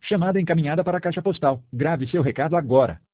Chamada encaminhada para a caixa postal. Grave seu recado agora.